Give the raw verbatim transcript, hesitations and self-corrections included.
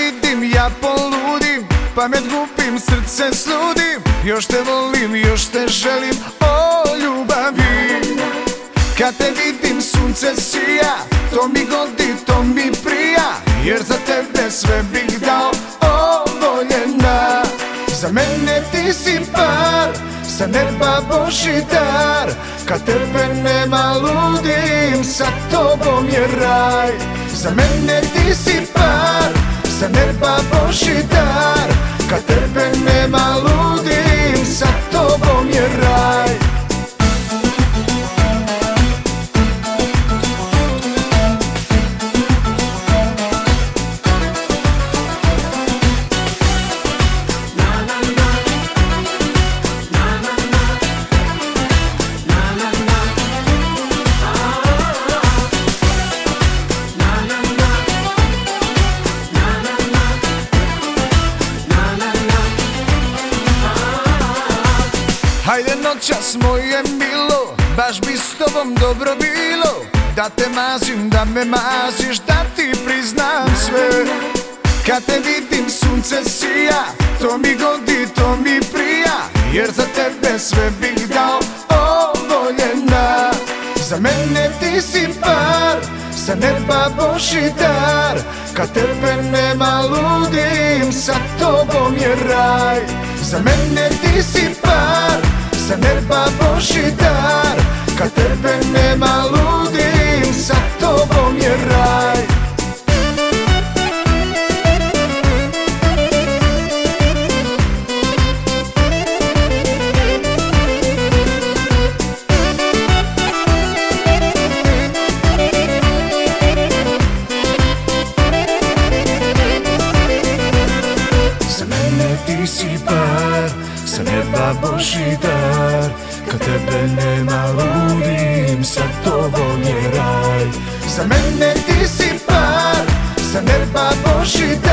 vidim ja poludim, pamet gubim, srce sludim. Još te volim, još te želim, o ljubavi. Kad te vidim sunce sija, to mi godi, to mi prija. Jer za tebe sve bih dao, o voljena. Za mene ti si par, sa neba Božji dar. Kad tebe nema ludim, sa tobom je raj. Za mene ti si par, sa neba Božji dar. Kad tebe nema ludim, sa tobom je raj. Hajde noćas moje milo, baš bi s tobom dobro bilo. Da te mazim, da me maziš, da ti priznam sve. Kad te vidim sunce sija, to mi godi, to mi prija. Jer za tebe sve bih dao, o voljena. Za mene ti si par, sa neba Božji dar. Kad tebe nema ludim, sa tobom je raj. Za mene ti si par, sa neba Božji dar. Kad tebe nema ludim, sa tobom je raj. Za mene ti si par, sa neba Božji dar. Kad tebe nema ludim, sa tobom je raj. Za mene ti si par, sa neba Božji dar.